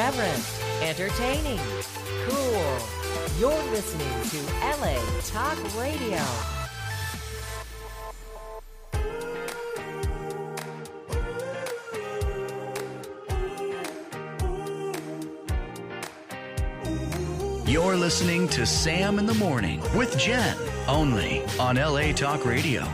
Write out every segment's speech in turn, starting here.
irreverent, entertaining, cool. You're listening to LA Talk Radio. You're listening to Sam in the Morning with Jen, only on LA Talk Radio.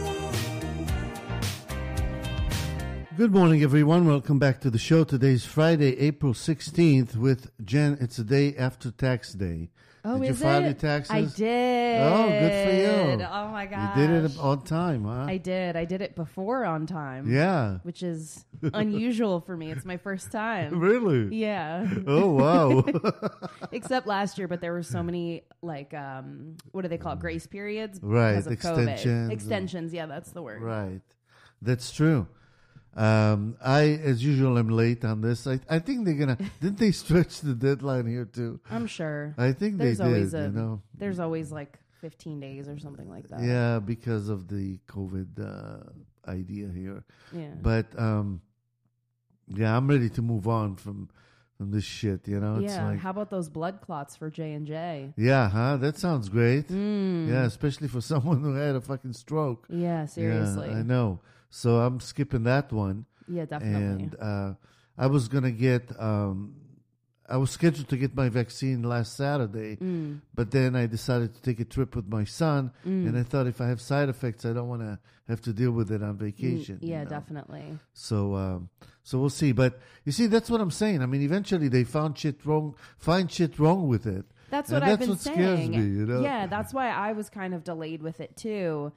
Good morning, everyone. Welcome back to the show. Today's Friday, April 16th with Jen. It's the day after tax day. Oh, did is you file it? your taxes? I did. Oh, good for you. Oh, my gosh. You did it on time, huh? I did. I did it before on time. Yeah. Which is unusual for me. It's my first time. Really? Yeah. Oh, wow. Except last year, but there were so many, like, what do they call it? Grace periods? Right. Because of Extensions. COVID. Extensions. Yeah, that's the word. Right. That's true. I, as usual, am late on this. I think they're going to... Didn't they stretch the deadline here, too? I'm sure. I think There's they always did, you know. There's always, like, 15 days or something like that. Yeah, because of the COVID idea here. Yeah. But, yeah, I'm ready to move on from this shit, you know? It's Yeah. like, How about those blood clots for J&J? yeah, huh? That sounds great. Yeah, especially for someone who had a fucking stroke. Yeah, seriously. Yeah, I know. So I'm skipping that one. Yeah, definitely. And I was going to get... I was scheduled to get my vaccine last Saturday, but then I decided to take a trip with my son, and I thought if I have side effects, I don't want to have to deal with it on vacation. Yeah, you know? definitely. So we'll see. But you see, that's what I'm saying. I mean, eventually they find shit wrong with it. That's And what I've been what saying. scares me, you know? Yeah, that's why I was kind of delayed with it too.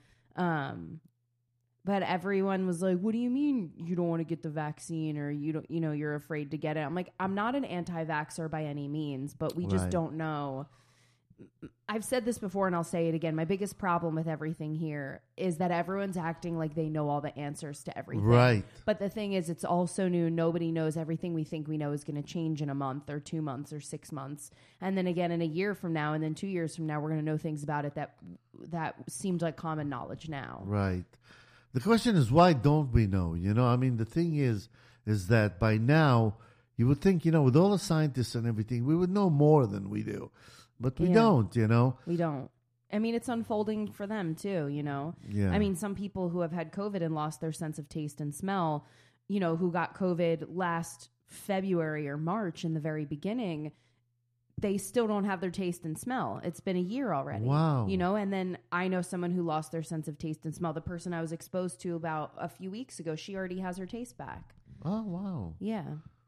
But everyone was like, "What do you mean you don't want to get the vaccine, or you don't? You know, you're afraid to get it?" I'm like, "I'm not an anti-vaxxer by any means, but we just Right. don't know." I've said this before, and I'll say it again. My biggest problem with everything here is that everyone's acting like they know all the answers to everything. Right. But the thing is, it's all so new. Nobody knows everything we think we know is going to change in a month or 2 months or 6 months. And then again, in a year from now, and then 2 years from now, we're going to know things about it that seemed like common knowledge now. Right. The question is, why don't we know? You know, I mean, the thing is that by now, you would think, you know, with all the scientists and everything, we would know more than we do. But we don't, you know. We don't. I mean, it's unfolding for them too, you know. Yeah. I mean, some people who have had COVID and lost their sense of taste and smell, you know, who got COVID last February or March in the very beginning, they still don't have their taste and smell. It's been a year already. Wow. You know, and then I know someone who lost their sense of taste and smell. The person I was exposed to about a few weeks ago, she already has her taste back. Oh, wow. Yeah.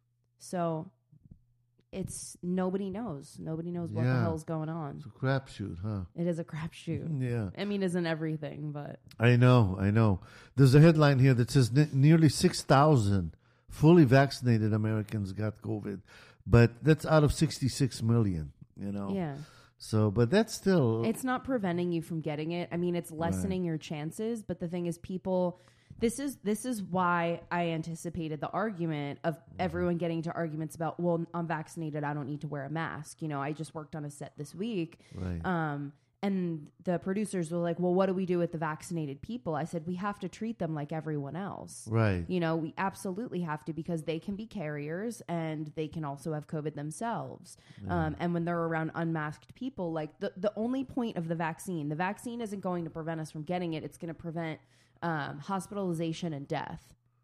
So it's nobody knows. Nobody knows what the Yeah. hell's going on. It's a crapshoot, huh? It is a crapshoot. Yeah. I mean, isn't everything, but I know. There's a headline here that says nearly 6,000 fully vaccinated Americans got COVID, but that's out of 66 million, you know. yeah. So, but that's still... It's not preventing you from getting it. I mean, it's lessening your chances, but the thing is this is why I anticipated the argument of everyone getting to arguments about, well, I'm vaccinated, I don't need to wear a mask. You know, I just worked on a set this week. Right. And the producers were like, well, what do we do with the vaccinated people? I said, we have to treat them like everyone else. Right. You know, we absolutely have to, because they can be carriers and they can also have COVID themselves. And when they're around unmasked people, like the only point of the vaccine isn't going to prevent us from getting it. It's going to prevent hospitalization and death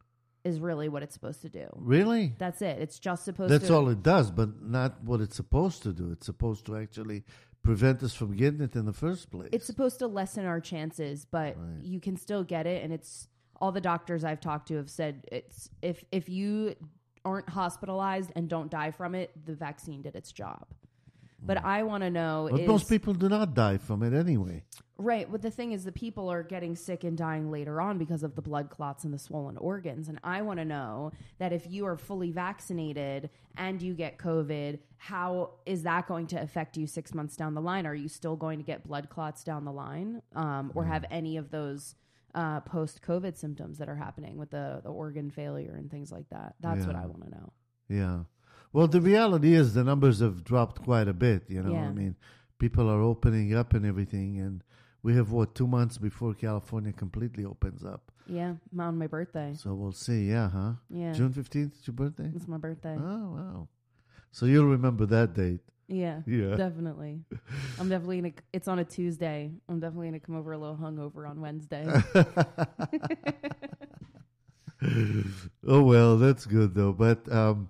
is really what it's supposed to do. Really? That's it. It's just supposed That's to... all it does, but not what it's supposed to do. It's supposed to actually prevent us from getting it in the first place. It's supposed to lessen our chances, but you can still get it. And it's all the doctors I've talked to have said it's if you aren't hospitalized and don't die from it, the vaccine did its job. But I want to know But is... most people do not die from it anyway. Right. But the thing is, the people are getting sick and dying later on because of the blood clots and the swollen organs. And I want to know that if you are fully vaccinated and you get COVID, how is that going to affect you 6 months down the line? Are you still going to get blood clots down the line, or have any of those post-COVID symptoms that are happening with the organ failure and things like that? That's what I want to know. Yeah. Well, the reality is the numbers have dropped quite a bit, you know. Yeah. I mean, people are opening up and everything, and we have, 2 months before California completely opens up. Yeah, on my birthday. So we'll see, yeah, huh? Yeah. June 15th is your birthday? It's my birthday. Oh, wow. So you'll remember that date. Yeah, Yeah. definitely. I'm definitely gonna. It's on a Tuesday. I'm definitely gonna come over a little hungover on Wednesday. Oh well, that's good though. But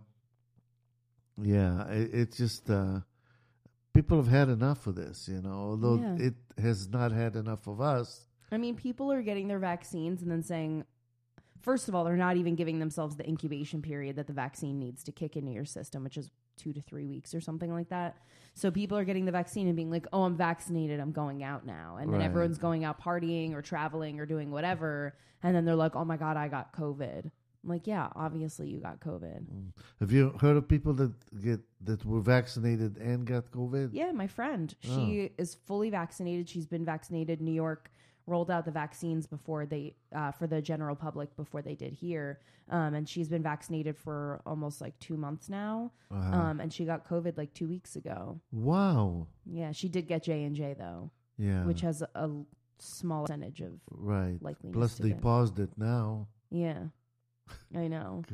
yeah, it's just people have had enough of this, although Yeah. it has not had enough of us. I mean, people are getting their vaccines and then saying, first of all, they're not even giving themselves the incubation period that the vaccine needs to kick into your system, which is 2 to 3 weeks or something like that. So people are getting the vaccine and being like, oh, I'm vaccinated, I'm going out now. And then Right. everyone's going out partying or traveling or doing whatever. And then they're like, oh my God, I got COVID. I'm like, yeah, obviously you got COVID. Have you heard of people that were vaccinated and got COVID? Yeah, my friend. She is fully vaccinated. She's been vaccinated. New York rolled out the vaccines before they for the general public before they did here, and she's been vaccinated for almost like 2 months now. And she got COVID like 2 weeks ago. Wow. Yeah, she did get J&J though, Yeah. which has a small percentage of right. likeliness Plus to they get. paused it now. Yeah, I know.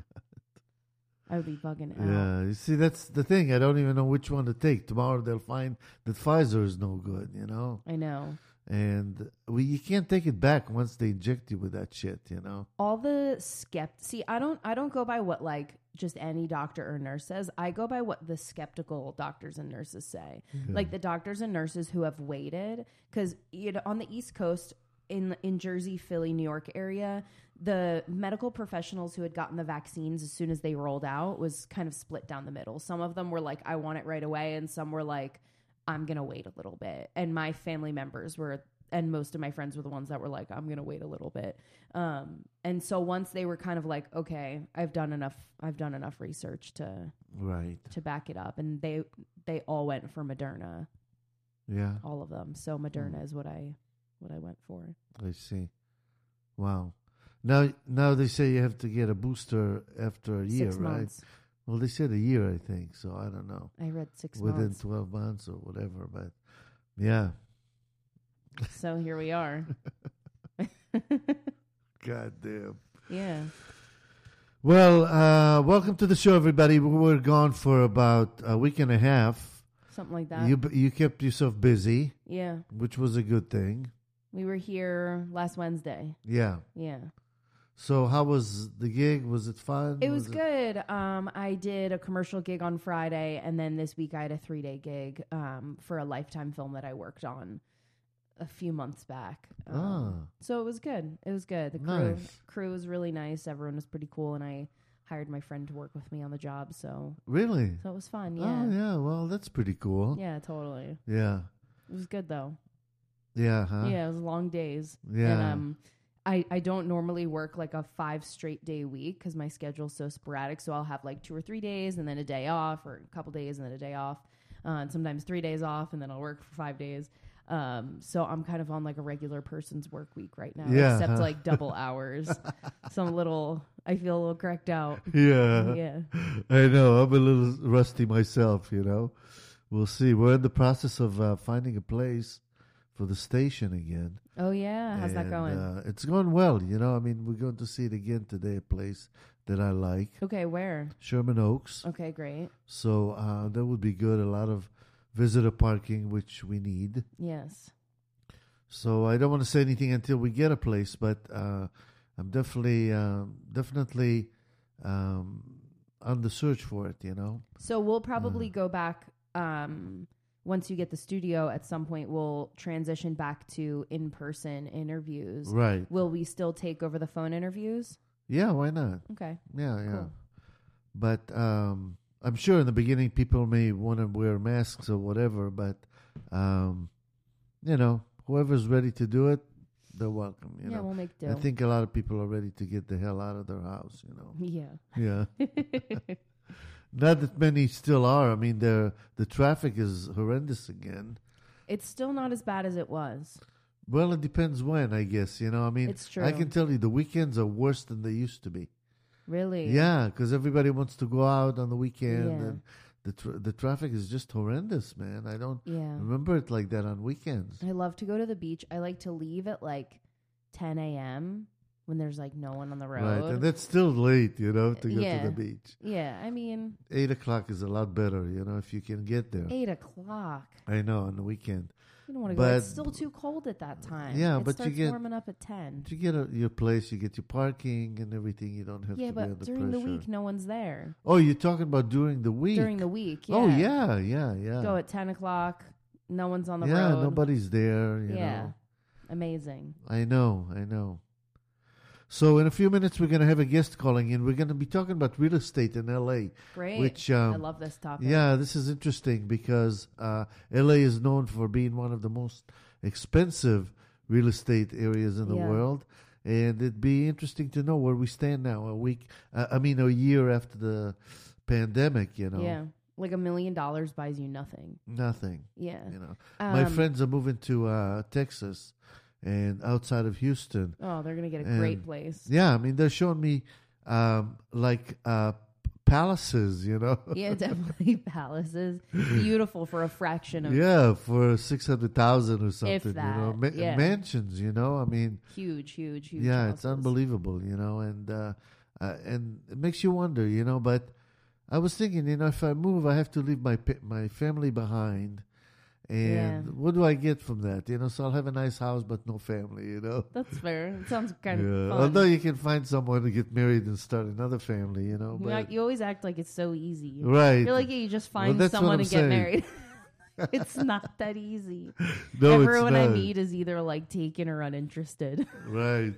I would be bugging out. Yeah. You see, that's the thing. I don't even know which one to take. Tomorrow they'll find that Pfizer is no good. I know. And you can't take it back once they inject you with that shit. All the See, I don't go by what like just any doctor or nurse says. I go by what the skeptical doctors and nurses say. Like the doctors and nurses who have waited, because on the East Coast, in Jersey, Philly, New York area, the medical professionals who had gotten the vaccines as soon as they rolled out was kind of split down the middle. Some of them were like, I want it right away, and some were like, I'm going to wait a little bit. And my family members were, and most of my friends were the ones that were like, I'm going to wait a little bit. And so once they were kind of like, okay, I've done enough research to back it up. And they all went for Moderna. Yeah. All of them. So Moderna is what I went for. I see. Wow. Now they say you have to get a booster after a year, 6 right? months. Well, they said a year, I think. So I don't know. I read 6 Within months. 12 months or whatever. But yeah. So here we are. God damn. Yeah. Well, welcome to the show, everybody. We were gone for about a week and a half. Something like that. You kept yourself busy, Yeah. which was a good thing. We were here last Wednesday. Yeah. Yeah. So how was the gig? Was it fun? It was good. I did a commercial gig on Friday, and then this week I had a 3-day gig for a Lifetime film that I worked on a few months back. So it was good. It was good. The crew was really nice. Everyone was pretty cool, and I hired my friend to work with me on the job. So Really? it was fun. Yeah. Oh, yeah. Well, that's pretty cool. Yeah, totally. Yeah. It was good though. Yeah, huh? Yeah, it was long days. Yeah. And, I don't normally work like a 5 straight day week because my schedule's so sporadic. So I'll have like 2 or 3 days and then a day off, or a couple days and then a day off. And sometimes 3 days off, and then I'll work for 5 days. So I'm kind of on like a regular person's work week right now, Yeah, except huh? like double hours. So I feel a little cracked out. Yeah. Yeah. I know. I'm a little rusty myself, We'll see. We're in the process of finding a place for the station again. Oh yeah. How's that going? It's going well, I mean, we're going to see it again today, a place that I like. Okay. Where? Sherman Oaks. Okay. Great. So that would be good. A lot of visitor parking, which we need. Yes. So I don't want to say anything until we get a place, but I'm definitely on the search for it, So we'll probably go back once you get the studio. At some point, we'll transition back to in-person interviews. Right. Will we still take over the phone interviews? Yeah, why not? Okay. Yeah. Cool. But I'm sure in the beginning people may want to wear masks or whatever, but whoever's ready to do it, they're welcome. Yeah, we'll make do. I think a lot of people are ready to get the hell out of their house. Yeah. Yeah. Not that many still are. I mean, the traffic is horrendous again. It's still not as bad as it was. Well, it depends when, I guess. I mean, It's true. I can tell you the weekends are worse than they used to be. Really? Yeah, because everybody wants to go out on the weekend, Yeah. and the traffic is just horrendous, man. I don't Yeah. remember it like that on weekends. I love to go to the beach. I like to leave at like 10 a.m. when there's like no one on the road. Right, and that's still late, to go to the beach. Yeah, I mean, 8:00 is a lot better, if you can get there. 8:00. I know, on the weekend. You don't want to go. It's still too cold at that time. Yeah, it but starts you get warming up at 10. You get your place, you get your parking and everything. You don't have to be under but during pressure. the week, no one's there. Oh, you're talking about during the week? During the week, yeah. Oh, yeah. Go at 10:00. No one's on the road. Yeah, nobody's there. You Yeah. know. Amazing. I know. So in a few minutes, we're going to have a guest calling in. We're going to be talking about real estate in L.A. Great. Which, I love this topic. Yeah, this is interesting because L.A. is known for being one of the most expensive real estate areas in the world. And it'd be interesting to know where we stand now, a year after the pandemic, Yeah. Like $1 million buys you nothing. Nothing. Yeah. My friends are moving to Texas and outside of Houston. Oh, they're going to get a great place. Yeah, they're showing me palaces, Yeah, definitely palaces. Beautiful for a fraction of for 600,000 or something, If that, mansions, huge yeah, houses. it's unbelievable, and it makes you wonder, but I was thinking, if I move, I have to leave my family behind. And what do I get from that? So I'll have a nice house, but no family, That's fair. It sounds kind of fun. Although you can find someone to get married and start another family, But you always act like it's so easy. Right. You're like, you just find that's someone what to I'm get saying. married. It's not that easy. No, Everyone it's I not. meet is either like taken or uninterested. Right.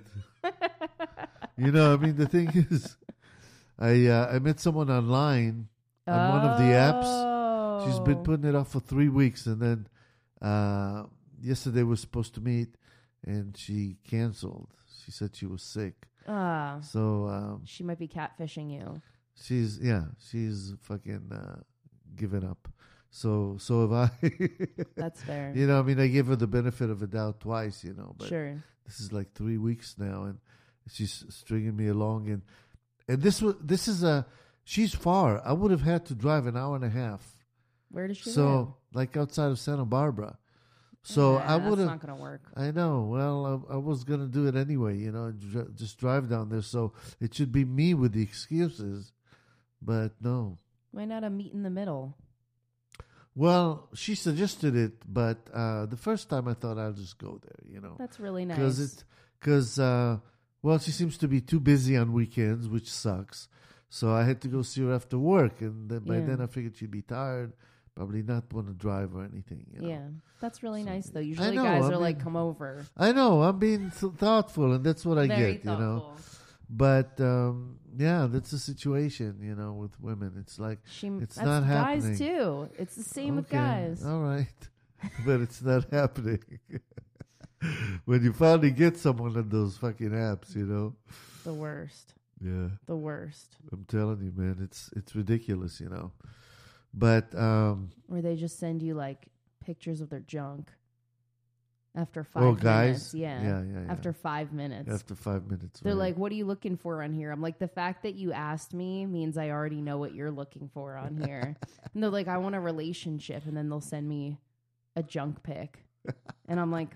The thing is, I met someone online on one of the apps. She's been putting it off for 3 weeks, and then yesterday we're supposed to meet, and she canceled. She said she was sick. So she might be catfishing you. She's fucking given up. So have I. That's fair. I gave her the benefit of the doubt twice, but Sure. this is like 3 weeks now, and she's stringing me along, and this is she's far. I would have had to drive an hour and a half. Where does she live? So, like outside of Santa Barbara. So I would have. That's not going to work. I know. Well, I was going to do it anyway, just drive down there. So it should be me with the excuses, but no. Why not a meet in the middle? Well, she suggested it, but the first time I thought I'll just go there, That's really nice. Well, she seems to be too busy on weekends, which sucks. So I had to go see her after work, and then by then I figured she'd be tired, probably not want to drive or anything. Yeah, that's really nice though. Usually know, guys I are mean, like, "Come over." I know, I'm being thoughtful, and that's what I Very get, thoughtful. But that's the situation, with women. It's like it's that's not guys happening. too. It's the same with guys. All right, but it's not happening. When you finally get someone on those fucking apps, The worst. Yeah. The worst. I'm telling you, man, it's ridiculous, But Or they just send you like pictures of their junk after 5 minutes. guys? Yeah. Yeah. After 5 minutes. After 5 minutes. They're right. like, "What are you looking for on here?" I'm like, "The fact that you asked me means I already know what you're looking for on here." And they're like, "I want a relationship," and then they'll send me a junk pic, and I'm like,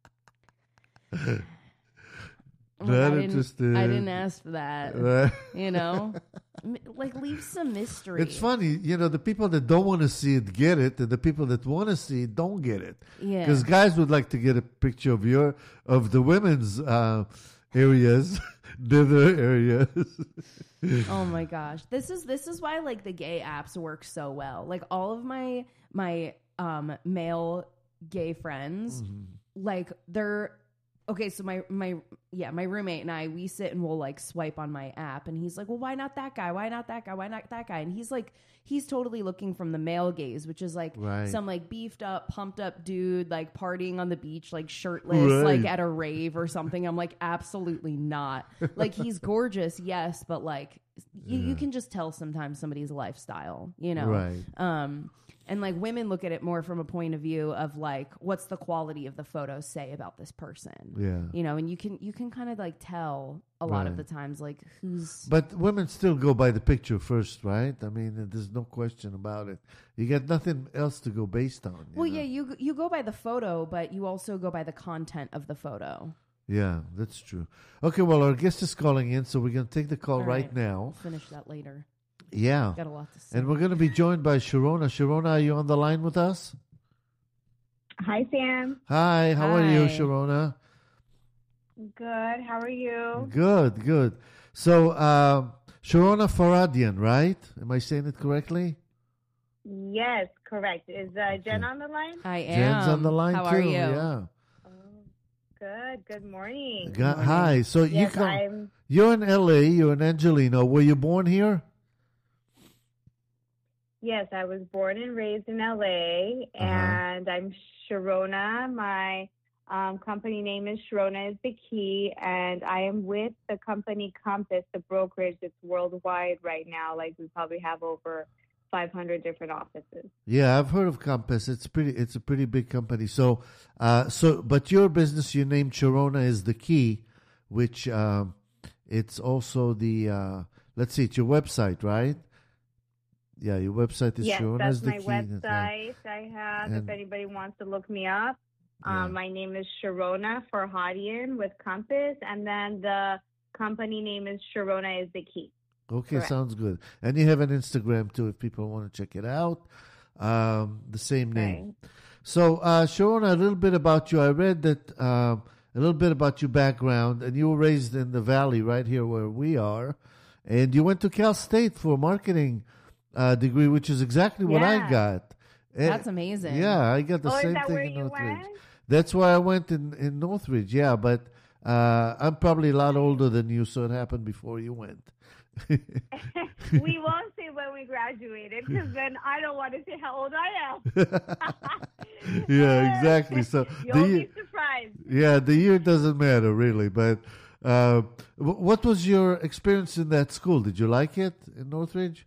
Not I interested. didn't ask for that. Right. Like leave some mystery. It's funny, the people that don't want to see it get it, and the people that want to see it don't get it. Yeah. Because guys would like to get a picture of the women's areas, nether areas. Oh my gosh. This is why like the gay apps work so well. Like all of my male gay friends, like they're okay, so my roommate and I, we sit and we'll like swipe on my app, and he's like, "Well, why not that guy? Why not that guy? Why not that guy?" And he's totally looking from the male gaze, which is like some like beefed up, pumped up dude like partying on the beach, like shirtless, like at a rave or something. I'm like, absolutely not. Like he's gorgeous, yes, but like you can just tell sometimes somebody's lifestyle, Right. And like women look at it more from a point of view of like, what's the quality of the photos say about this person? Yeah. And you can kind of like tell a lot of the times like who's. But women still go by the picture first, right? I mean, there's no question about it. You got nothing else to go based on. Well, yeah, you go by the photo, but you also go by the content of the photo. Yeah, that's true. Okay, well, our guest is calling in, so we're going to take the call All right now. Finish that later. Yeah. Got a lot to say. And we're going to be joined by Sharona. Sharona, are you on the line with us? Hi, Sam. Hi, how are you, Hi. Sharona? Good. How are you? Good, good. So, Sharona Faradian, right? Am I saying it correctly? Yes, correct. Is Jen on the line? I am. Jen's on the line How too. are you? Yeah. Oh, good. Good morning. Hi. So Yes, you're in LA, you're in Angelino. Were you born here? Yes, I was born and raised in LA, and I'm Sharona. My company name is Sharona is the Key, and I am with the company Compass, the brokerage that's worldwide right now. Like, we probably have over 500 different offices. Yeah, I've heard of Compass. It's a pretty big company. So but your business, you named Sharona is the Key, which it's also the let's see, it's your website, right? Yeah, your website is Yes, Sharona that's is the my Key. website. I have, if And- anybody wants to look me up. Yeah. My name is Sharona Farhadian with Compass, and then the company name is Sharona is the Key. Okay, Correct. sounds good. And you have an Instagram too, if people want to check it out. The same name. So, Sharona, a little bit about you. I read that a little bit about your background, and you were raised in the Valley, right here where we are, and you went to Cal State for a marketing degree, which is exactly what I Yeah. got. And- That's amazing. Yeah, I got the Oh, is same that thing where in you Northridge. went? That's why I went in Northridge. Yeah, but I'm probably a lot older than you, so it happened before you went. We won't say when we graduated, because then I don't want to say how old I am. Yeah, exactly. So You'll be surprised. yeah, the year doesn't matter really. But what was your experience in that school? Did you like it in Northridge?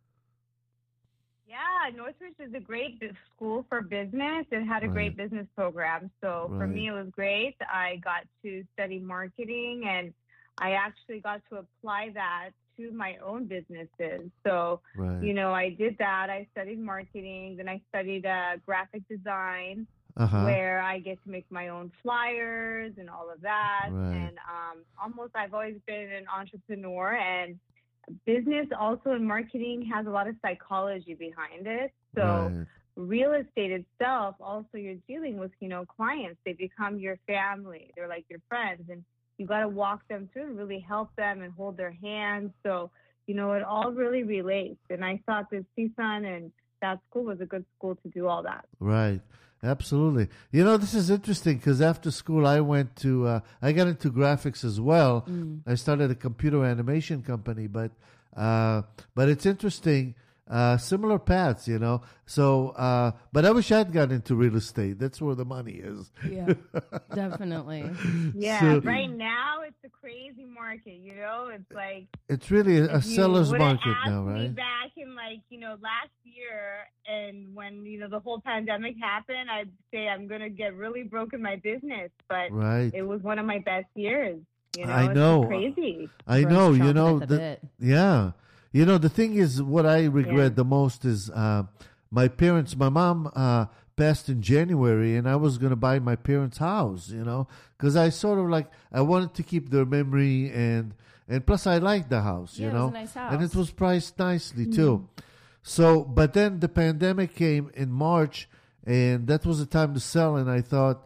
Yeah, Northridge is a great school for business. It had a Right. great business program. So for Right. me, it was great. I got to study marketing, and I actually got to apply that to my own businesses. So, Right. I did that. I studied marketing, then I studied graphic design, Uh-huh. where I get to make my own flyers and all of that. Right. And I've always been an entrepreneur, and business also in marketing has a lot of psychology behind it. So Right. real estate itself, also you're dealing with, clients. They become your family. They're like your friends, and you got to walk them through and really help them and hold their hands. So, it all really relates. And I thought that CSUN and that school was a good school to do all that. Right. Absolutely. This is interesting because after school I went to I got into graphics as well. I started a computer animation company, but it's interesting. Similar paths, So, but I wish I'd gotten into real estate. That's where the money is. Yeah, definitely. Yeah, So- right now it's a crazy market. It's like It's really a if you seller's would've market asked now, me right? back in last year, and when the whole pandemic happened, I'd say I'm gonna get really broke in my business, but Right. it was one of my best years. I It's know. crazy. I Gross know, chomping at the bit. yeah. The thing is, what I regret the most is my parents. My mom passed in January, and I was going to buy my parents' house, because I sort of I wanted to keep their memory, and plus I liked the house, Yeah, it was a nice house. and it was priced nicely too. So, but then the pandemic came in March, and that was the time to sell, and I thought,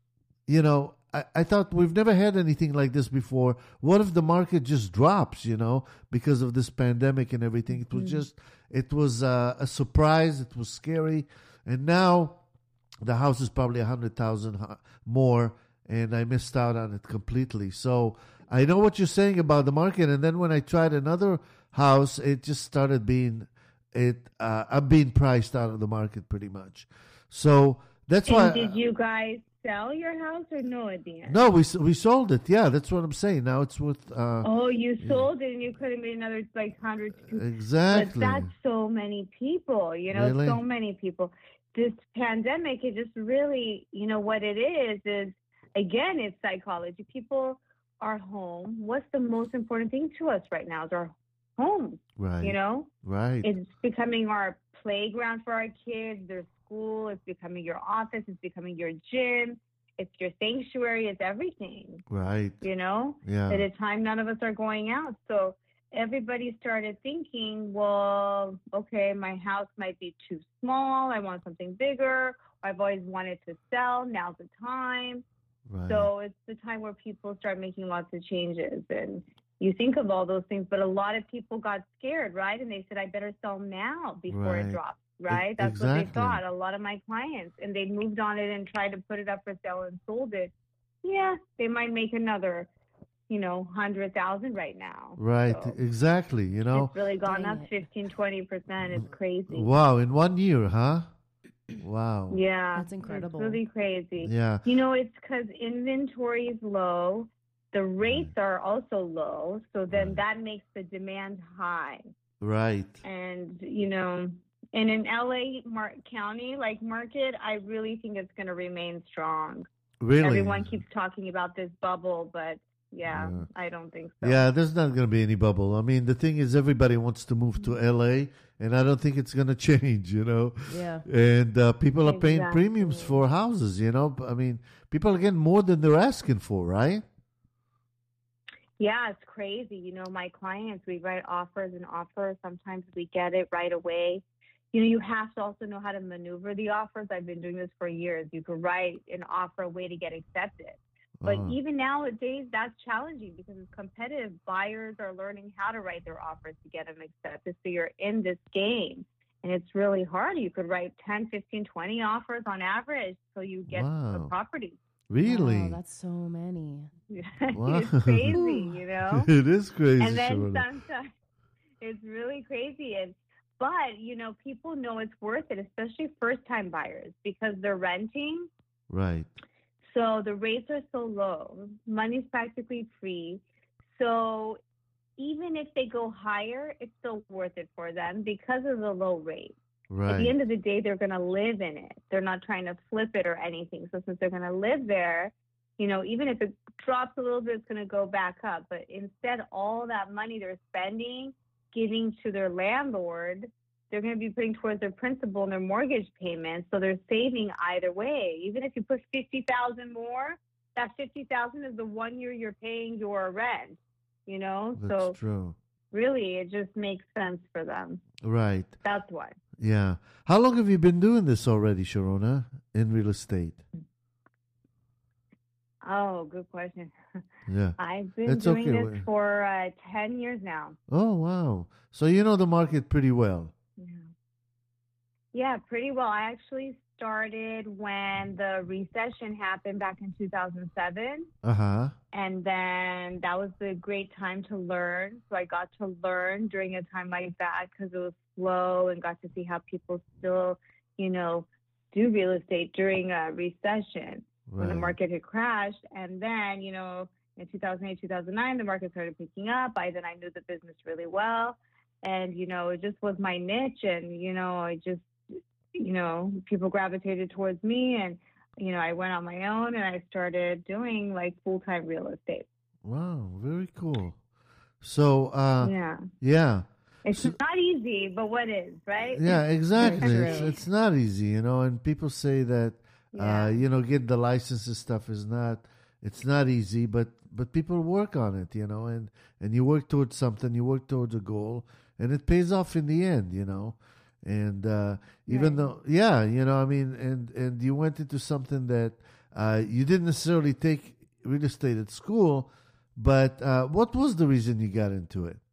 I thought we've never had anything like this before. What if the market just drops, because of this pandemic and everything? It was a surprise. It was scary. And now the house is probably 100,000 more, and I missed out on it completely. So I know what you're saying about the market. And then when I tried another house, it just started I'm being priced out of the market pretty much. So that's why. And did you guys sell your house or no at the end? No, we sold it. Yeah, that's what I'm saying. Now it's with. Oh, you sold it, and you could have made another 100. Exactly. But that's so many people. Really? So many people. This pandemic, it just really, what it is again, it's psychology. People are home. What's the most important thing to us right now is our homes. Right. Right. It's becoming our playground for our kids, their school. It's becoming your office. It's becoming your gym. it's your sanctuary, it's everything. Right. You know, Yeah. at a time none of us are going out, so everybody started thinking, well, okay, my house might be too small. I want something bigger. I've always wanted to sell. Now's the time. Right. So it's the time where people start making lots of changes, and you think of all those things, but a lot of people got scared, right? And they said, I better sell now before it Right. drops, right? That's what Exactly. they thought. A lot of my clients, and they moved on it and tried to put it up for sale and sold it. Yeah, they might make another, 100,000 right now. Right. So Exactly. You know. it's really gone Dang up it. 15, 20%. It's crazy. Wow. In 1 year, huh? Wow. Yeah. That's incredible. It's really crazy. Yeah. It's because inventory is low. The rates are also low. So then that makes the demand high. Right. And, and in LA County, like market, I really think it's going to remain strong. Really. Everyone keeps talking about this bubble, but yeah, I don't think so. Yeah, there's not going to be any bubble. I mean, the thing is, everybody wants to move to LA, and I don't think it's going to change, Yeah. And people are paying Exactly. premiums for houses, I mean, people are getting more than they're asking for, right? Yeah, it's crazy. My clients, we write offers and offers. Sometimes we get it right away. You have to also know how to maneuver the offers. I've been doing this for years. You could write an offer a way to get accepted. But even nowadays, that's challenging because it's competitive. Buyers are learning how to write their offers to get them accepted. So you're in this game, and it's really hard. You could write 10, 15, 20 offers on average so you get the Wow. property. Really? Wow, that's so many. Wow. It's crazy, It is crazy. And then Sharona. sometimes it's really crazy. But people know it's worth it, especially first-time buyers, because they're renting. Right. So the rates are so low. Money's practically free. So even if they go higher, it's still worth it for them because of the low rate. At the Right. end of the day, they're going to live in it. They're not trying to flip it or anything. So since they're going to live there, even if it drops a little bit, it's going to go back up. But instead, all that money they're spending, giving to their landlord, they're going to be putting towards their principal and their mortgage payments. So they're saving either way. Even if you put $50,000 more, that $50,000 is the 1 year you're paying your rent. That's So true. really, it just makes sense for them. Right. That's why. Yeah. How long have you been doing this already, Sharona, in real estate? Oh, good question. Yeah. I've been It's doing okay. this for 10 years now. Oh, wow. So you know the market pretty well. Yeah, pretty well. I actually started when the recession happened back in 2007. Uh-huh. And then that was the great time to learn. So I got to learn during a time like that because it was slow and got to see how people still, do real estate during a recession when the Right. market had crashed. And then, in 2008, 2009, the market started picking up. I knew the business really well. And, it just was my niche. And, I just, people gravitated towards me. And, I went on my own and I started doing like full-time real estate. Wow, very cool. So, Yeah. yeah. It's not easy, but what is, right? Yeah, exactly. Very It's, true. it's not easy, and people say that, Yeah. getting the licenses stuff it's not easy, but people work on it, and you work towards something, you work towards a goal, and it pays off in the end, and even Right. though, yeah, and you went into something that you didn't necessarily take real estate at school, but what was the reason you got into it?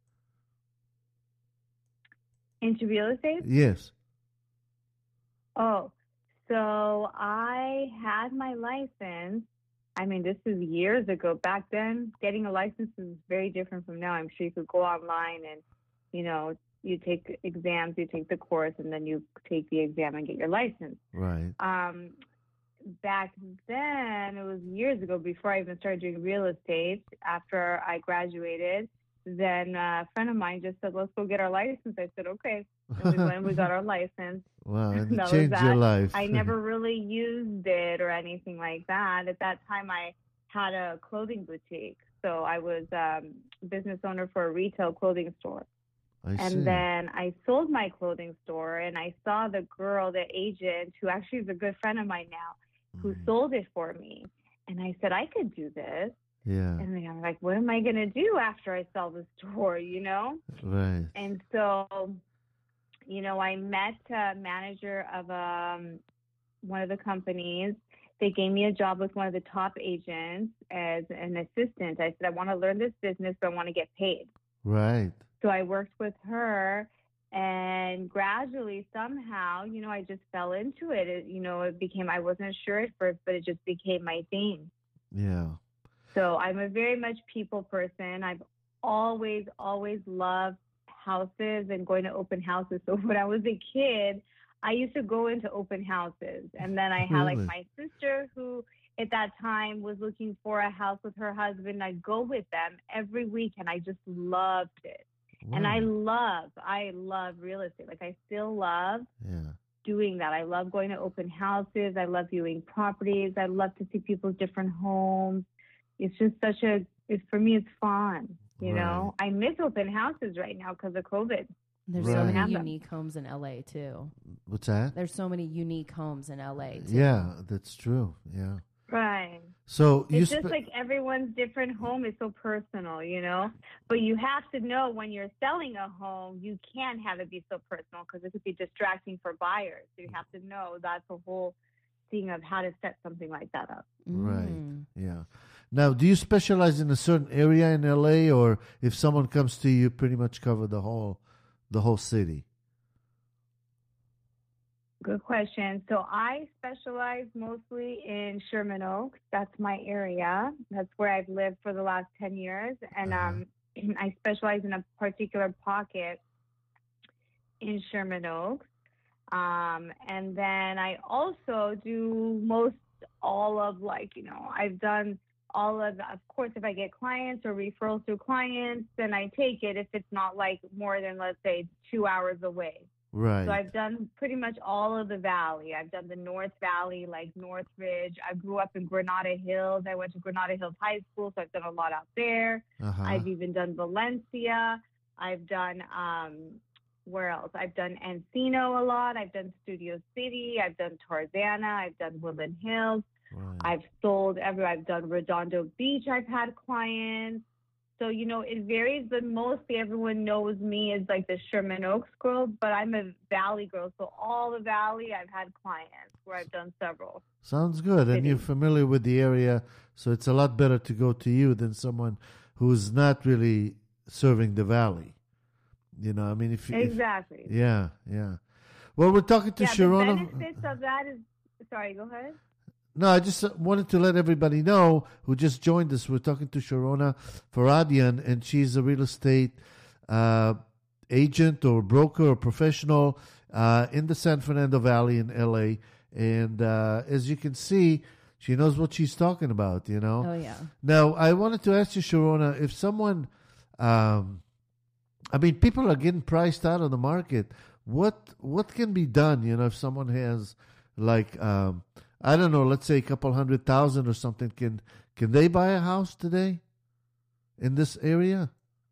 Into real estate? Yes. Oh, so I had my license. I mean, this is years ago. Back then, getting a license is very different from now. I'm sure you could go online and, you take exams, you take the course, and then you take the exam and get your license. Right. Back then, it was years ago before I even started doing real estate. After I graduated, then a friend of mine just said, let's go get our license. I said, okay. And we went and we got our license. Wow, and it That was changed your that. life. I never really used it or anything like that. At that time, I had a clothing boutique. So I was business owner for a retail clothing store. I see. And then I sold my clothing store, and I saw the girl, the agent, who actually is a good friend of mine now. who sold it for me. And I said, I could do this. Yeah. And then I'm like, what am I going to do after I sell the store, Right. And so, I met a manager of one of the companies. They gave me a job with one of the top agents as an assistant. I said, I want to learn this business, but I want to get paid. Right. So I worked with her, and gradually, somehow, I just fell into it. It became, I wasn't sure at first, but it just became my thing. Yeah. So I'm a very much people person. I've always, always loved houses and going to open houses. So when I was a kid, I used to go into open houses. And then I had like Really? my sister who at that time was looking for a house with her husband. I'd go with them every week, and I just loved it. And I love real estate. Like, I still love doing that. I love going to open houses. I love viewing properties. I love to see people's different homes. It's just for me, it's fun. I miss open houses right now because of COVID. There's Right. so Have many them. unique homes in LA too. What's that? There's so many unique homes in LA too. Yeah, that's true. Yeah. Right. So It's just like everyone's different home is so personal, But you have to know when you're selling a home, you can't have it be so personal because it could be distracting for buyers. So you have to know that's the whole thing of how to set something like that up. Right. Mm. Yeah. Now, do you specialize in a certain area in LA, or if someone comes to you, you pretty much cover the whole city? Good question. So I specialize mostly in Sherman Oaks. That's my area. That's where I've lived for the last 10 years. And I specialize in a particular pocket in Sherman Oaks. And then I also do all of I've done all of course, if I get clients or referrals through clients, then I take it if it's not like more than, let's say, 2 hours away. Right. So I've done pretty much all of the valley. I've done the North Valley, like Northridge. I grew up in Granada Hills. I went to Granada Hills High School, so I've done a lot out there. I've even done Valencia. I've done, where else? I've done Encino a lot. I've done Studio City. I've done Tarzana. I've done Woodland Hills. Right. I've sold I've done Redondo Beach. I've had clients. So, it varies, but mostly everyone knows me as like the Sherman Oaks girl, but I'm a Valley girl. So all the Valley, I've had clients where I've done several. Sounds good. And you're familiar with the area, so it's a lot better to go to you than someone who's not really serving the Valley. I mean, Exactly. Yeah. Well, we're talking to Sharona. The benefits of that is, sorry, go ahead. No, I just wanted to let everybody know who just joined us. We're talking to Sharona Faradian, and she's a real estate agent or broker or professional in the San Fernando Valley in LA. And as you can see, she knows what she's talking about, Oh yeah. Now, I wanted to ask you, Sharona, if someone, people are getting priced out of the market. What can be done, if someone has like, I don't know, let's say a couple 100,000 or something. Can they buy a house today in this area?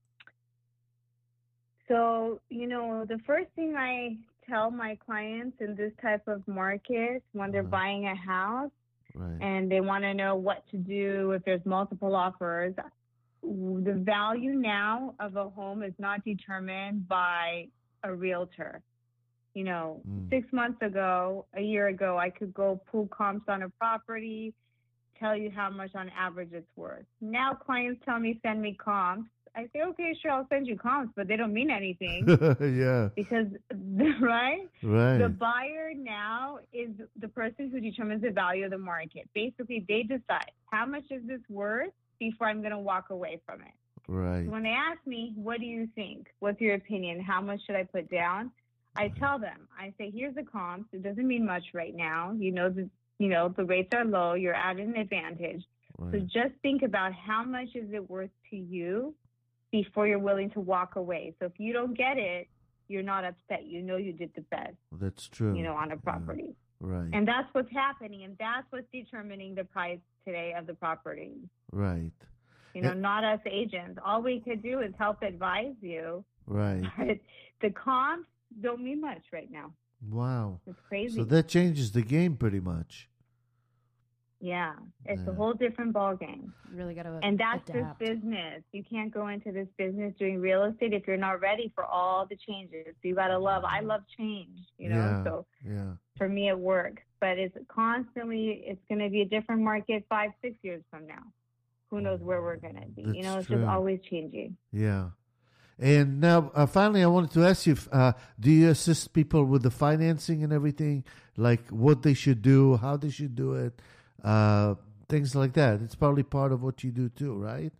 So, the first thing I tell my clients in this type of market when they're buying a house and they want to know what to do if there's multiple offers, the value now of a home is not determined by a realtor. 6 months ago, a year ago, I could go pull comps on a property, tell you how much on average it's worth. Now clients tell me, send me comps. I say, okay, sure, I'll send you comps, but they don't mean anything. Yeah. Because, right? Right. The buyer now is the person who determines the value of the market. Basically, they decide how much is this worth before I'm going to walk away from it. Right. So when they ask me, what do you think? What's your opinion? How much should I put down? I tell them, I say, here's the comps. It doesn't mean much right now. The rates are low. You're at an advantage. Right. So just think about how much is it worth to you before you're willing to walk away. So if you don't get it, you're not upset. You did the best. That's true. On a property. Right. And that's what's happening. And that's what's determining the price today of the property. Right. Not us agents. All we could do is help advise you. Right. But the comps don't mean much right now. Wow. It's crazy. So that changes the game pretty much. Yeah, it's a Yeah. whole different ballgame. Really got to And that's adapt. this business. You can't go into this business doing real estate if you're not ready for all the changes. So you got to I love change, Yeah. So Yeah. for me, it works. But it's going to be a different market 5-6 years from now. Who knows where we're going to be? That's It's true. just always changing. Yeah. And now, finally, I wanted to ask you, do you assist people with the financing and everything, like what they should do, how they should do it, things like that? It's probably part of what you do too, right?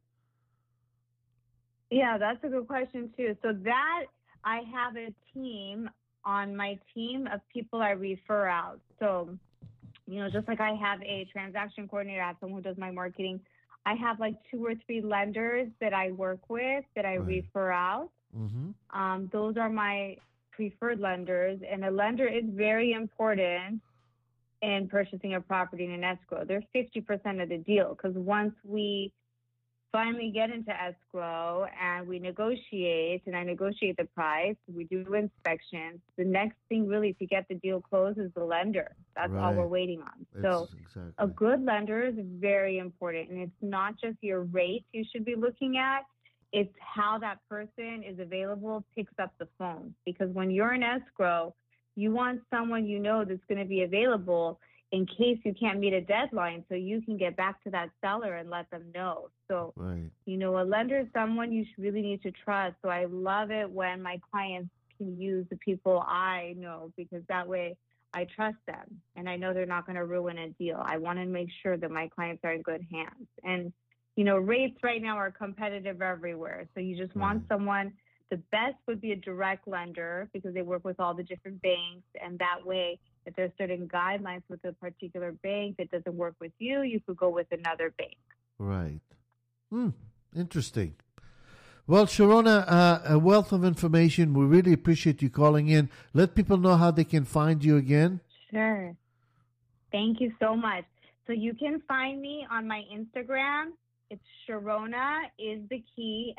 Yeah, that's a good question too. So that I have a team on my team of people I refer out. So, just like I have a transaction coordinator, I have someone who does my marketing. I have like 2 or 3 lenders that I work with that I Right. refer out. Mm-hmm. Those are my preferred lenders, and a lender is very important in purchasing a property in an escrow. They're 50% of the deal, because once we finally get into escrow and we negotiate, and I negotiate the price, we do inspections, the next thing really to get the deal closed is the lender. That's all we're Right. waiting on. So Exactly. a good lender is very important, and it's not just your rate you should be looking at. It's how that person is available, picks up the phone. Because when you're in escrow, you want someone that's going to be available in case you can't meet a deadline, so you can get back to that seller and let them know. So, Right. a lender is someone you really need to trust. So I love it when my clients can use the people I know, because that way I trust them and I know they're not going to ruin a deal. I want to make sure that my clients are in good hands. And, rates right now are competitive everywhere. So you just want someone, the best would be a direct lender, because they work with all the different banks. And that way, if there's certain guidelines with a particular bank that doesn't work with you, you could go with another bank. Right. Interesting. Well, Sharona, a wealth of information. We really appreciate you calling in. Let people know how they can find you again. Sure. Thank you so much. So you can find me on my Instagram. It's Sharona is the key,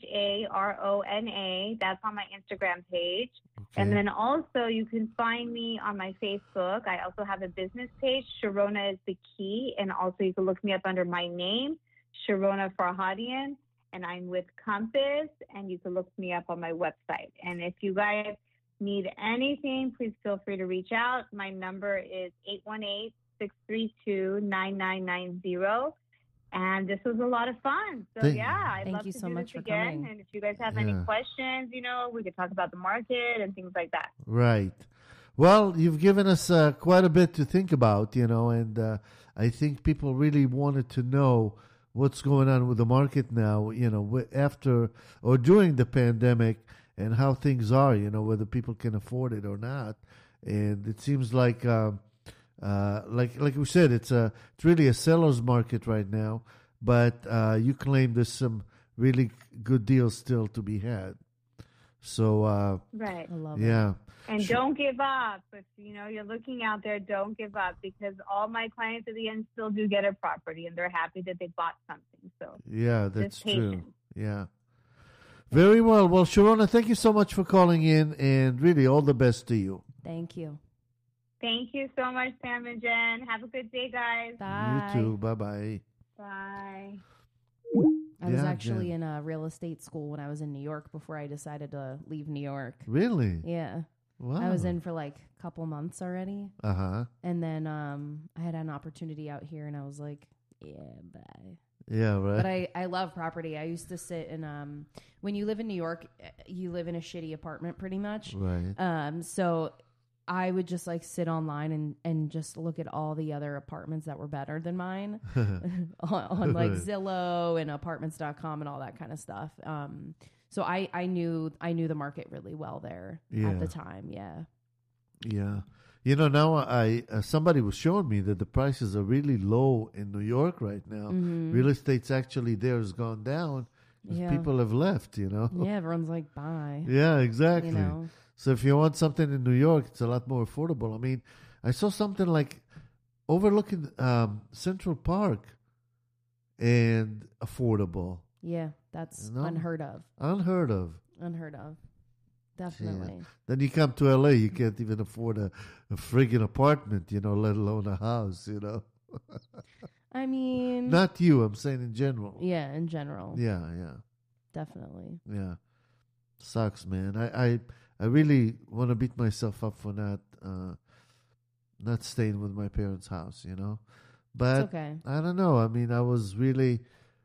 SHARONA. That's on my Instagram page. Okay. And then also you can find me on my Facebook. I also have a business page, Sharona is the key. And also you can look me up under my name, Sharona Farhadian. And I'm with Compass, and you can look me up on my website. And if you guys need anything, please feel free to reach out. My number is 818-632-9990. And this was a lot of fun. So, I'd Thank love you to so do much this for again. coming. And if you guys have any questions, we could talk about the market and things like that. Right. Well, you've given us quite a bit to think about, and I think people really wanted to know what's going on with the market now, after or during the pandemic, and how things are, whether people can afford it or not. And it seems like we said, it's really a seller's market right now, but you claim there's some really good deals still to be had. So, Right. I love it. yeah. And don't give up. If you're looking out there, don't give up, because all my clients at the end still do get a property, and they're happy that they bought something. So Yeah, that's just true. patience. Yeah. Very well. Well, Sharona, thank you so much for calling in, and really all the best to you. Thank you. Thank you so much, Sam and Jen. Have a good day, guys. Bye. You too. Bye-bye. Bye. I was Yeah, actually Jen. in a real estate school when I was in New York before I decided to leave New York. Really? Yeah. Wow. I was in for like a couple months already. Uh-huh. And then I had an opportunity out here, and I was like, yeah, bye. Yeah, right. But I love property. I used to sit in when you live in New York, you live in a shitty apartment pretty much. Right. So I would just like sit online and just look at all the other apartments that were better than mine on like Zillow and apartments.com and all that kind of stuff. So I knew the market really well there at the time. Yeah. Yeah. Now somebody was showing me that the prices are really low in New York right now. Mm-hmm. Real estate's actually there has gone down because Yeah. people have left, Yeah. Everyone's like, bye. Yeah, exactly. You know? So if you want something in New York, it's a lot more affordable. I mean, I saw something like overlooking Central Park and affordable. Yeah. That's No. unheard of. Unheard of. Unheard of. Definitely. Then you come to LA, you can't even afford a friggin' apartment, let alone a house, I mean, Not you, I'm saying in general. yeah, in general, Yeah. definitely. Yeah. Sucks, man. I really want to beat myself up for not staying with my parents' house, you know? But It's okay. I don't know. I mean, I was really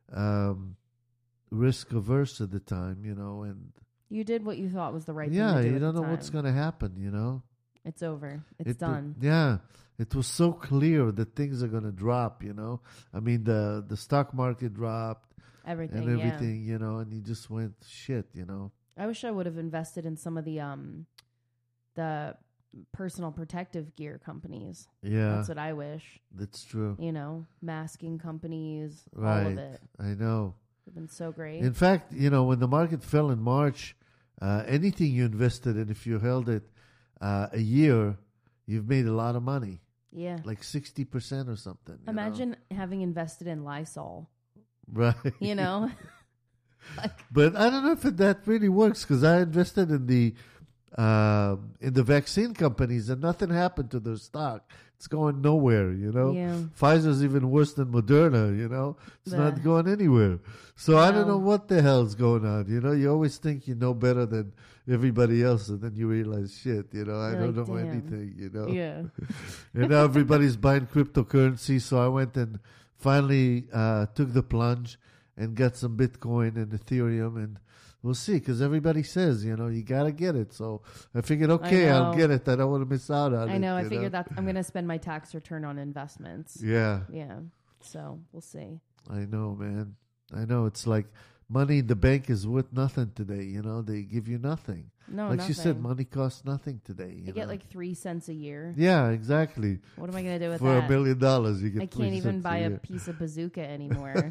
risk averse at the time, you know, and You did what you thought was the right yeah, thing to do. you at don't the know what's time. going to happen, you know? It's over. It's done. Yeah. It was so clear that things are going to drop, you know? I mean, the stock market dropped Everything. and everything, you know, and you just went, shit, you know? I wish I would have invested in some of the personal protective gear companies. Yeah. That's what I wish. That's true. You know, masking companies, all Right. of it. I know. It's been so great. In fact, you know, when the market fell in March, anything you invested in, if you held it a year, you've made a lot of money, yeah. like 60% or something. you know? Imagine having invested in Lysol. Right. You know? But I don't know if that really works because I invested in the vaccine companies and nothing happened to their stock. It's going nowhere, you know. Yeah. Pfizer's even worse than Moderna, you know. It's Yeah. not going anywhere. So I don't know No. what the hell's going on, you know. You always think you know better than everybody else, and then you realize, shit, you know, I You're don't like, know damn. anything, you know. Yeah. And now everybody's buying cryptocurrency, so I went and finally took the plunge and got some Bitcoin and Ethereum, and we'll see, because everybody says, you know, you got to get it. So I figured, okay, I'll know. get it. I don't want to miss out on it. I know. I you figured that I'm going to spend my tax return on investments. Yeah, Yeah. So we'll see. I know, man. I know. It's like money in the bank is worth nothing today, you know. They give you nothing. No, like nothing. you said, money costs nothing today. You I get know? like 3 cents a year. Yeah, exactly. What am I going to do with For that? $1 million, you get I 3 can't even cents buy a year. piece of bazooka anymore.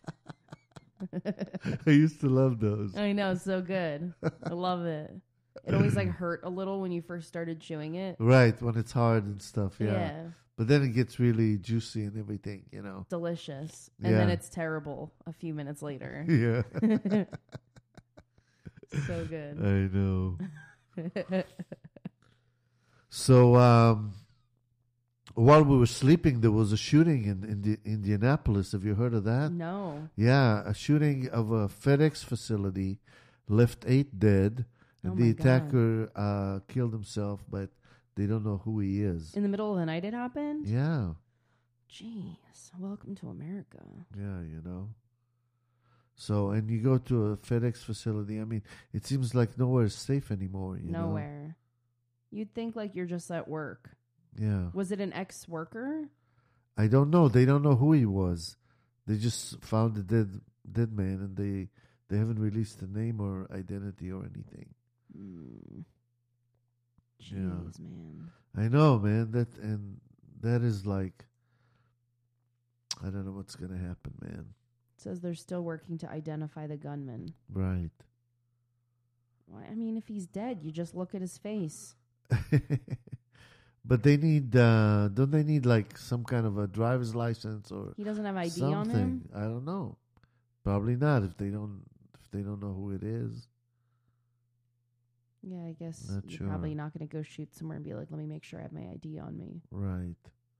I used to love those. I know, so good. I love it. It always like hurt a little when you first started chewing it. Right, when it's hard and stuff, yeah. Yeah. But then it gets really juicy and everything, you know. Delicious. And then Yeah. it's terrible a few minutes later. Yeah, So good. I know. So, while we were sleeping, there was a shooting in Indianapolis. Have you heard of that? No. Yeah, a shooting of a FedEx facility left 8 dead, and Oh the my God. attacker killed himself, but they don't know who he is. In the middle of the night it happened? Yeah, Jeez. Welcome to America. yeah, you know. So, and you go to a FedEx facility, I mean, it seems like nowhere is safe anymore, you know? Nowhere. You'd think like you're just at work. Yeah. Was it an ex-worker? I don't know. They don't know who he was. They just found a dead man, and they haven't released the name or identity or anything. Jeez, Yeah. man. I know, man. That is like, I don't know what's gonna happen, man. It says they're still working to identify the gunman. Right. Well, I mean, if he's dead, you just look at his face. But they need, don't they need like some kind of a driver's license or He doesn't have ID something? on him? I don't know. Probably not if they don't know who it is. Yeah, I guess Not you're sure. probably not going to go shoot somewhere and be like, let me make sure I have my ID on me. Right.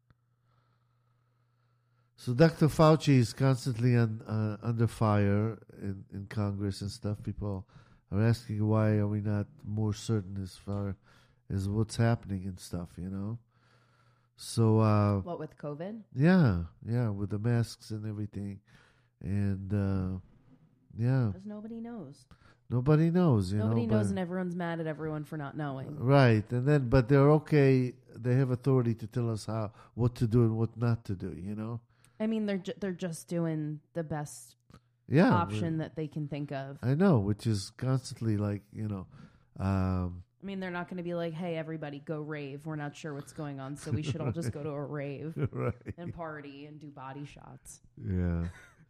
So Dr. Fauci is constantly under fire in Congress and stuff. People are asking why are we not more certain as far as what's happening and stuff, you know? So, What, with COVID? yeah, with the masks and everything. And, yeah, Because nobody knows. nobody knows, you Nobody know. knows, but- and everyone's mad at everyone for not knowing. Right, and then, but they're okay. They have authority to tell us what to do and what not to do, you know? I mean, they're just doing the best Yeah. option that they can think of. I know, which is constantly like, you know, I mean, they're not going to be like, hey, everybody, go rave. We're not sure what's going on, so we should all just go to a rave right. and party and do body shots. Yeah.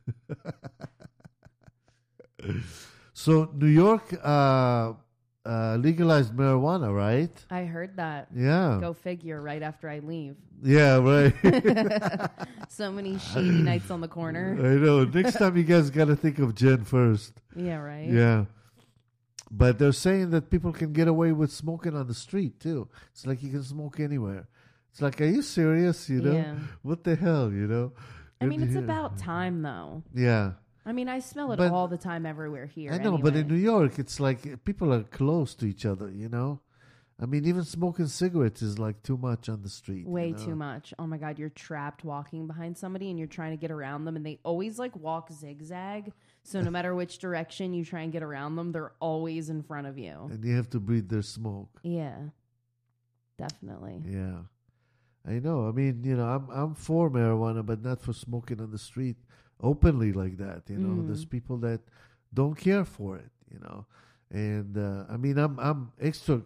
So New York legalized marijuana, right? I heard that. Yeah. Go figure, right after I leave. Yeah, right. So many shady nights on the corner. I know. Next time you guys got to think of Jen first. Yeah, right? Yeah. But they're saying that people can get away with smoking on the street too. It's like you can smoke anywhere. It's like, are you serious? You know, Yeah. what the hell? You know. I mean, it's Yeah. about time, though. Yeah. I mean, I smell it But- all the time everywhere here. I know, but in New anyway. York, it's like people are close to each other, you know? I mean, even smoking cigarettes is like too much on the street. Way you know? too much. Oh my God, you're trapped walking behind somebody and you're trying to get around them, and they always like walk zigzag. So no matter which direction you try and get around them, they're always in front of you. And you have to breathe their smoke. Yeah, definitely. Yeah. I know. I mean, you know, I'm for marijuana, but not for smoking on the street openly like that. You know, there's people that don't care for it, you know. And I mean, I'm extra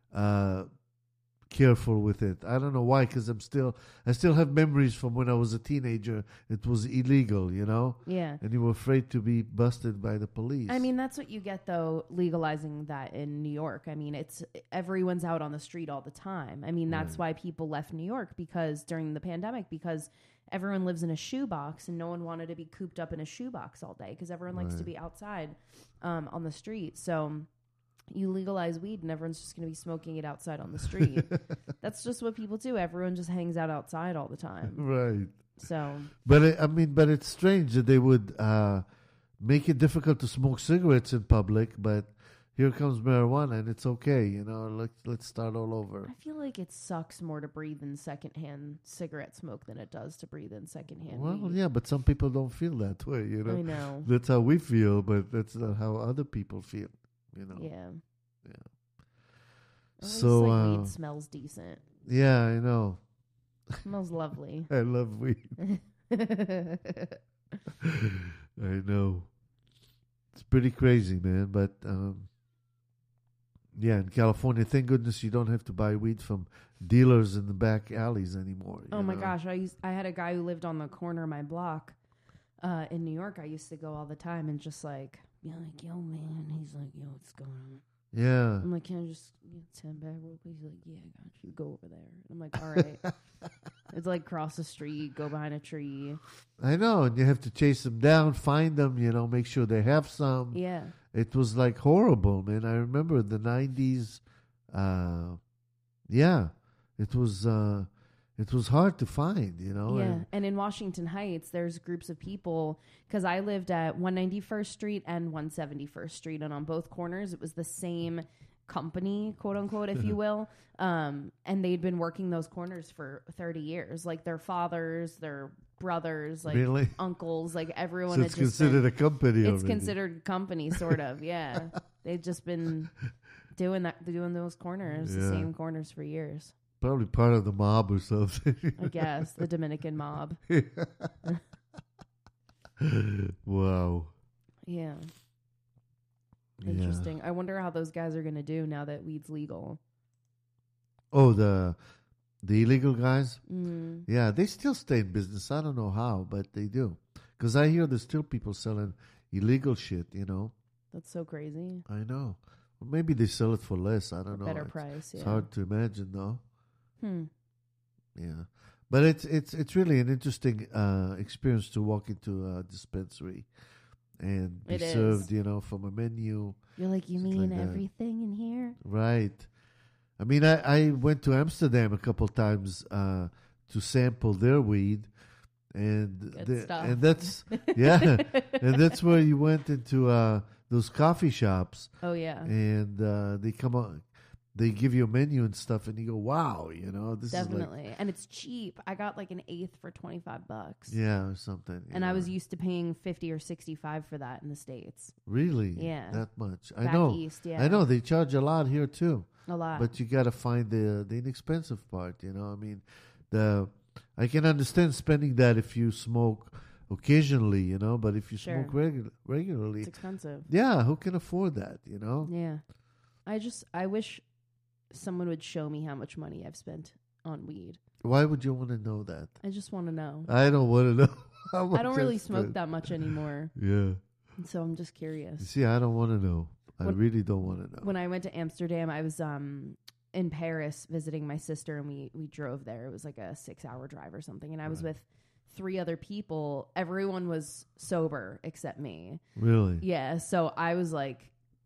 careful with it. I don't know why, because I still have memories from when I was a teenager. It was illegal, you know, Yeah. and you were afraid to be busted by the police. I mean, that's what you get though, legalizing that in New York. I mean, it's everyone's out on the street all the time. I mean, that's why people left New York because during the pandemic, because everyone lives in a shoebox and no one wanted to be cooped up in a shoebox all day because everyone likes to be outside on the street. So you legalize weed and everyone's just going to be smoking it outside on the street. That's just what people do. Everyone just hangs out outside all the time. right. So But but it's strange that they would make it difficult to smoke cigarettes in public. But here comes marijuana, and it's okay. You know, let's start all over. I feel like it sucks more to breathe in secondhand cigarette smoke than it does to breathe in secondhand Well, weed. yeah, but some people don't feel that way. You know, I know. that's how we feel, but that's not how other people feel. You know. Yeah. Yeah. At least, So, like, weed smells decent. Yeah, I know. Smells lovely. I love weed. I know. It's pretty crazy, man. But yeah, in California, thank goodness you don't have to buy weed from dealers in the back alleys anymore. Oh you my know? gosh, I had a guy who lived on the corner of my block in New York. I used to go all the time and just like be like, "Yo, man," he's like, "Yo, what's going on?" Yeah. I'm like, "Can I just get 10 back real quick?" He's like, "Yeah, I got you. Go over there." I'm like, "All right." It's like cross the street, go behind a tree. I know, and you have to chase them down, find them, you know, make sure they have some. Yeah. It was like horrible, man. I remember in the 90s. Yeah, it was hard to find, you know. Yeah, and in Washington Heights, there's groups of people, because I lived at 191st Street and 171st Street, and on both corners, it was the same company, quote unquote, if you will, and they'd been working those corners for 30 years, like their fathers, their brothers, like Really? uncles, like everyone. So had it's just considered been, a company it's already. considered company, sort of. Yeah, they've just been doing those corners, the Yeah. same corners for years. Probably part of the mob or something. I guess the Dominican mob. Wow. Yeah. Yeah. Interesting. I wonder how those guys are going to do now that weed's legal. Oh, the illegal guys? Mm. Yeah, they still stay in business. I don't know how, but they do. Because I hear there's still people selling illegal shit, you know. That's so crazy. I know. Well, maybe they sell it for less. I don't know. Better It's- price. It's Yeah. hard to imagine, though. Hmm. Yeah, but it's really an interesting experience to walk into a dispensary and be It is. served, you know, from a menu. You're like, you Shit mean like that. everything in here? Right. I mean, I went to Amsterdam a couple times to sample their weed, and Good stuff. and that's yeah, and that's where you went into those coffee shops, Oh, yeah. and they come on. They give you a menu and stuff, and you go, "Wow, you know, this is Definitely. And it's cheap. I got like an eighth for $25. like, yeah, or something." you And I know. was used to paying 50 or 65 for that in the States. Really, Yeah. that much. I Back know, east, yeah. I know they charge a lot here too, A lot. but you got to find the inexpensive part. You know, I mean, I can understand spending that if you smoke occasionally, you know, but if you Sure. smoke regularly, It's expensive. yeah, who can afford that? You know, Yeah. I wish someone would show me how much money I've spent on weed. why would you want to know that? I just want to know. I don't want to know. How much I don't really I've smoke spent. that much anymore, Yeah, so I'm just you curious. see, I don't want to know. I When- really don't want to know. When I went to Amsterdam, I was in Paris visiting my sister, and we drove there. It was like a 6-hour drive or something, and I was with 3 other people. Everyone was sober except me. Really? Yeah, so I was like,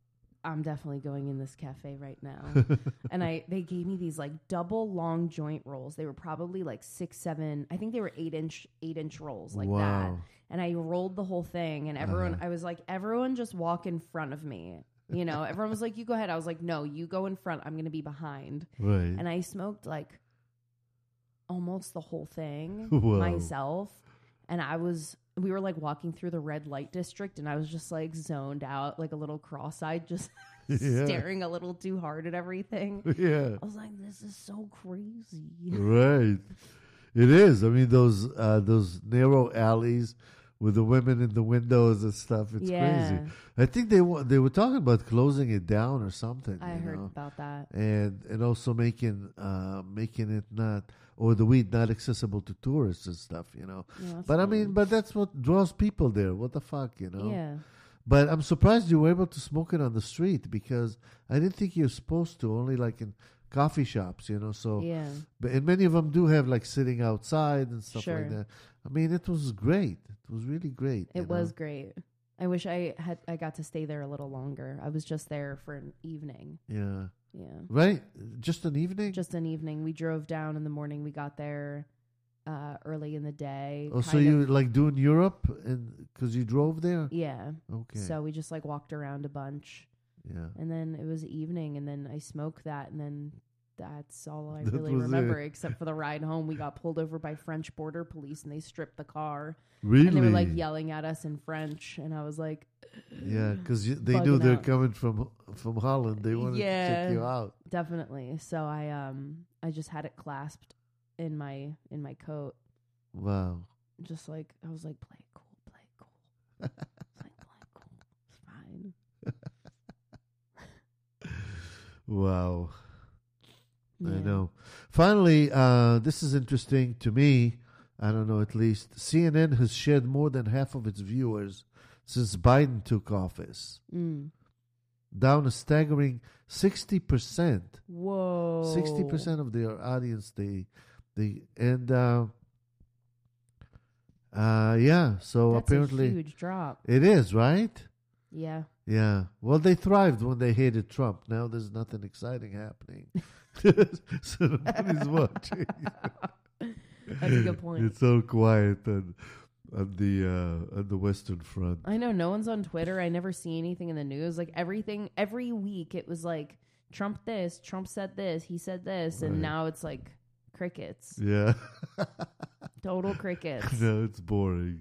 I'm definitely going in this cafe right now. And they gave me these like double long joint rolls. They were probably like 6, 7. I think they were 8-inch rolls like that. And I rolled the whole thing, and everyone, I was like, everyone just walk in front of me. You know, everyone was like, you go ahead. I was like, no, you go in front. I'm going to be behind. Right. And I smoked like almost the whole thing Whoa. myself. And we were like walking through the red light district, and I was just like zoned out, like a little cross-eyed, just staring a little too hard at everything. Yeah. I was like, this is so crazy. Right. It is. I mean, those narrow alleys with the women in the windows and stuff. It's crazy. I think they were talking about closing it down or something. I heard about that. And also making it not, or the weed not accessible to tourists and stuff. You know. Yeah, but I mean, but that's what draws people there. What the fuck, you know? Yeah. But I'm surprised you were able to smoke it on the street, because I didn't think you're supposed to. Only like in coffee shops, you know. So, and many of them do have like sitting outside and stuff like that. I mean, it was great. It was really great. It was great. I wish I got to stay there a little longer. I was just there for an evening. Yeah. Yeah. Right? Just an evening? Just an evening. We drove down in the morning. We got there early in the day. Oh, so you like doing Europe and because you drove there? Yeah. Okay. So we just like walked around a bunch. Yeah. And then it was evening, and then I smoked that, and then that's all I really remember, except for the ride home. We got pulled over by French border police, and they stripped the car. Really? And they were like yelling at us in French, and I was like, yeah, because they knew they're coming from Holland. They wanted to check you out. Definitely. So I just had it clasped in my coat. Wow. Just like I was like, play it cool. It's like, play it cool. It's fine. Wow. Yeah. I know. Finally, this is interesting to me. I don't know, at least. CNN has shed more than half of its viewers since Biden took office. Down a staggering 60%. Whoa. 60% of their audience, so that's apparently a huge drop. it is, right? Yeah. Yeah. Well, they thrived when they hated Trump. Now there's nothing exciting happening. So nobody's watching. That's a good point. It's so quiet on the Western Front. I know no one's on Twitter. I never see anything in the news. Like every week it was like Trump this, Trump said this, he said this, and now it's like crickets. Yeah. Total crickets. No, it's boring.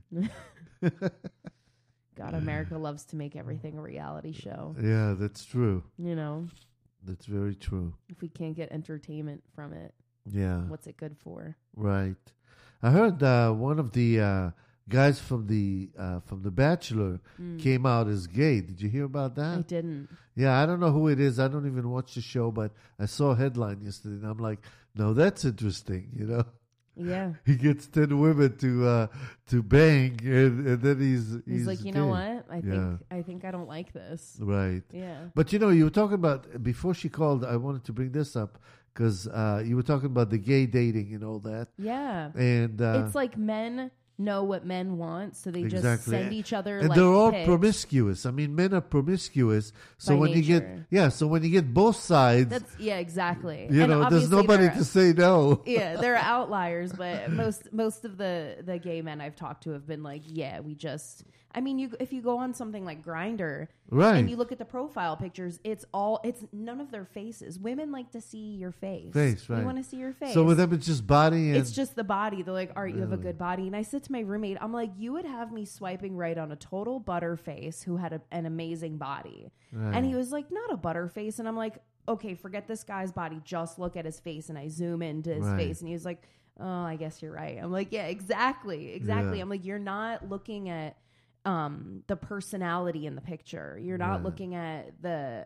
God, America loves to make everything a reality show. Yeah, that's true. You know? That's very true. If we can't get entertainment from it, what's it good for? Right. I heard one of the guys from the Bachelor came out as gay. Did you hear about that? I didn't. Yeah, I don't know who it is. I don't even watch the show, but I saw a headline yesterday, and I'm like, no, that's interesting, you know? Yeah. He gets 10 women to bang, and then he's like, you gay. know what? I think I don't like this. Right. Yeah. But, you know, you were talking about, before she called, I wanted to bring this up, because you were talking about the gay dating and all that. Yeah. And it's like men know what men want, so they just send each other and like they're all pics. promiscuous. I mean, men are promiscuous. So By when nature. you get both sides, exactly. You And know, there's obviously nobody to say no. Yeah, there are outliers, but most of the gay men I've talked to have been like, yeah, we just. I mean, if you go on something like Grindr, right, and you look at the profile pictures, it's none of their faces. Women like to see your face. Right. You want to see your face. So with them, it's just body. And it's just the body. They're like, all right, you have a good body. And I said to my roommate, I'm like, you would have me swiping right on a total butterface who had an amazing body. Right. And he was like, not a butterface. And I'm like, okay, forget this guy's body. Just look at his face. And I zoom into his face. And he was like, oh, I guess you're right. I'm like, yeah, exactly. Yeah. I'm like, you're not looking at the personality in the picture. You're not looking at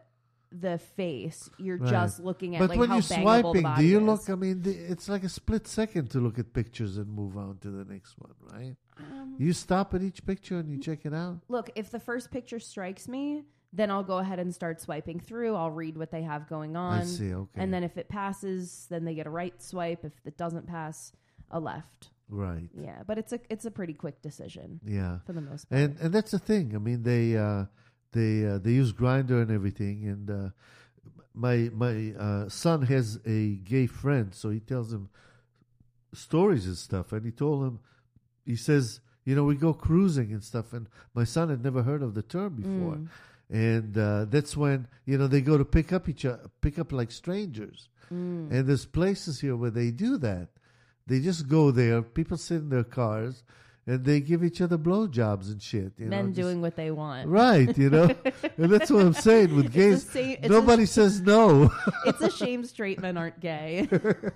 the face. You're just looking at like how bangable the body do you is. look? I mean, it's like a split second to look at pictures and move on to the next one, right? You stop at each picture and you check it out. Look, if the first picture strikes me, then I'll go ahead and start swiping through. I'll read what they have going on. I see. Okay. And then if it passes, then they get a right swipe. If it doesn't pass, a left. Right. Yeah, but it's a pretty quick decision. Yeah. For the most part. And that's the thing. I mean, they use Grindr and everything. And my son has a gay friend, so he tells him stories and stuff. And he says, we go cruising and stuff. And my son had never heard of the term before. And that's when, they go to pick up like strangers. And there's places here where they do that. They just go there. People sit in their cars and they give each other blowjobs and shit. Men doing what they want. Right, And that's what I'm saying with gays. Nobody says no. It's a shame straight men aren't gay.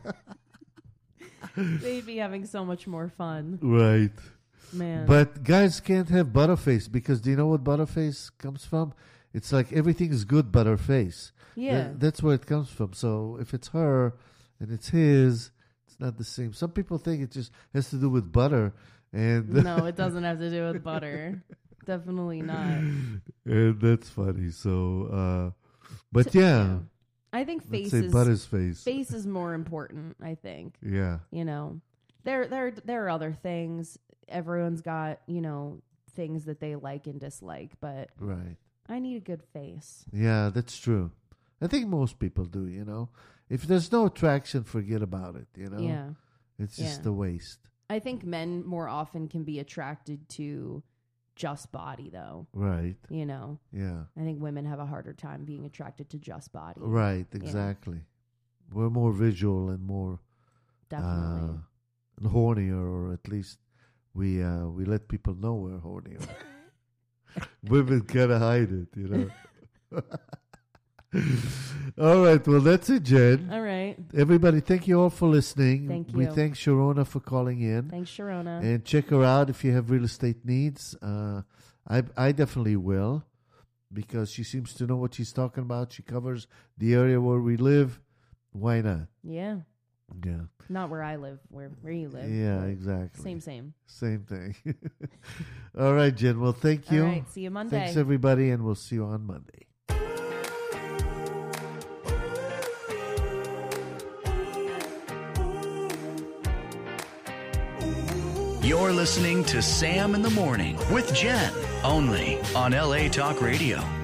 They'd be having so much more fun. Right. Man. But guys can't have butterface because do you know what butterface comes from? It's like everything is good butterface. Yeah. That's where it comes from. So if it's her and it's his, it's not the same. Some people think it just has to do with butter. And no, it doesn't have to do with butter. Definitely not. And that's funny. So, but yeah. I think face is more important, I think. Yeah. There are other things. Everyone's got, things that they like and dislike, but right. I need a good face. Yeah, that's true. I think most people do, If there's no attraction, forget about it, Yeah. It's just a waste. I think men more often can be attracted to just body, though. Right. Yeah. I think women have a harder time being attracted to just body. Right, exactly. We're more visual and more definitely hornier, or at least we let people know we're hornier. Women gotta hide it, All right, well, that's it, Jen. All right. Everybody, thank you all for listening. Thank you. We thank Sharona for calling in. Thanks, Sharona. And check her out if you have real estate needs. I definitely will, because she seems to know what she's talking about. She covers the area where we live. Why not? Yeah. Yeah. Not where I live, where you live. Yeah, exactly. Same. Same thing. All right, Jen. Well, thank you. All right, see you Monday. Thanks, everybody, and we'll see you on Monday. You're listening to Sam in the Morning with Jen, only on LA Talk Radio.